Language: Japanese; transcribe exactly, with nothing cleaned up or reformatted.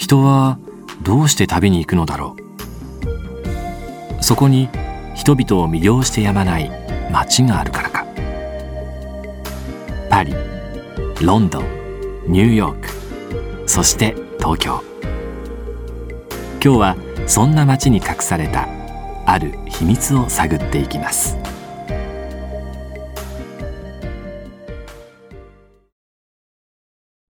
人はどうして旅に行くのだろう。そこに人々を魅了してやまない街があるからか。パリ、ロンドン、ニューヨーク、そして東京。今日はそんな街に隠されたある秘密を探っていきます。